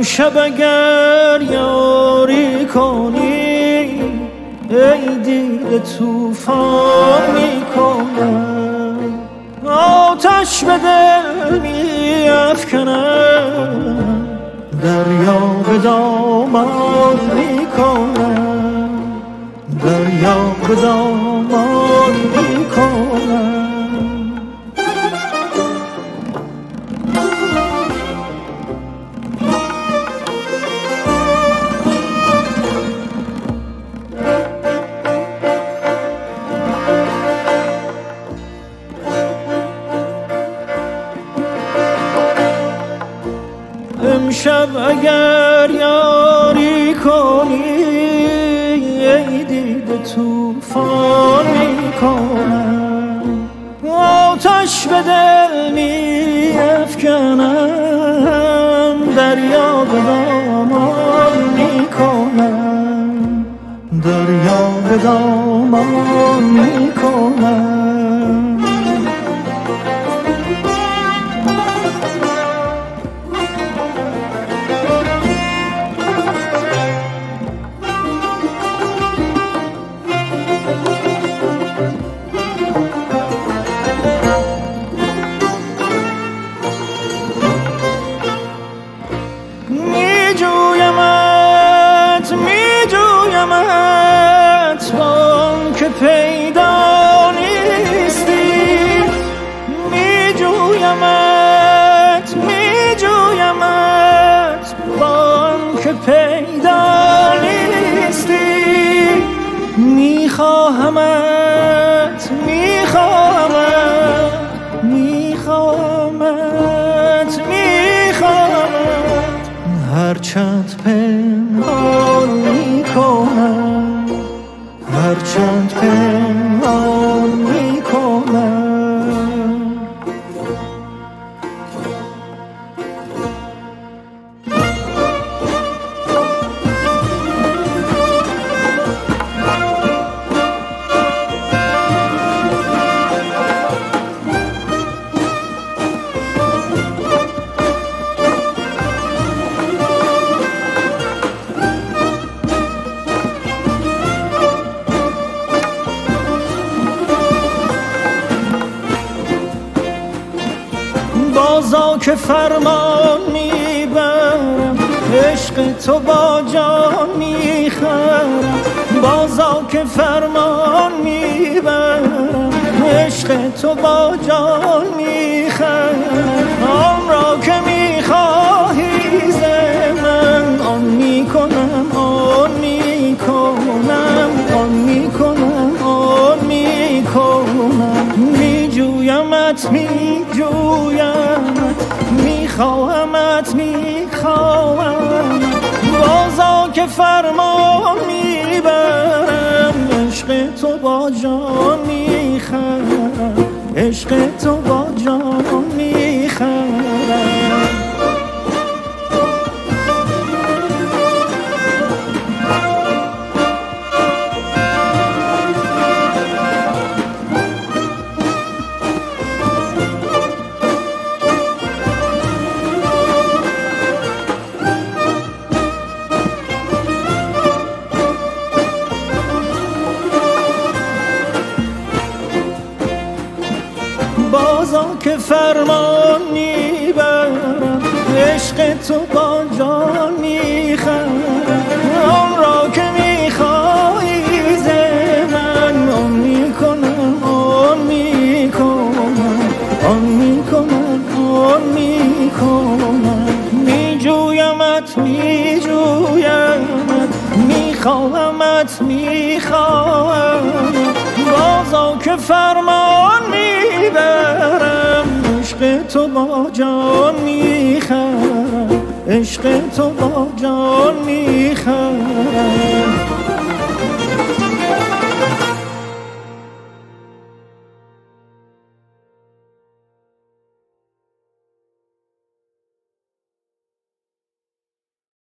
امشب اگر یاری کنی ای دیده طوفان میکنم، آتش به دل میافکنم، دریا به دامان میکنم، دریا به دامان میکنم. امشب اگر یاری کنی ای دیده طوفان میکنم، آتش به دل میافکنم، دریا به دامان میکنم، دریا به دامان میکنم. میجویمت وان که پیدا نیستی، میجویمت وان که پیدا نیستی، میخواهمت هرچند پنهان میکنم، هرچند پنهان میکنم. بازا که فرمان میبرم، عشق تو با جان میخرم، بازا که فرمان میبرم، عشق تو با جان میخرم، آن را که میخواهی ز من آن میکنم، آن میکنم، آن میکنم، آن میکنم. میجویمت میخواهمت بازا که فرمان میبرم، عشق تو با جان میخرم، عشق تو با جان میخرم. بازا که فرمان میبرم، عشق تو با جان میخرم، آن را که میخواهی ز من آن میکنم، آن میکنم، آن میکنم، آن میکنم. میجویمت میخواهمت بازا که فرمان میبرم، عشق تو با جان میخرم، عشق تو با جان میخرم.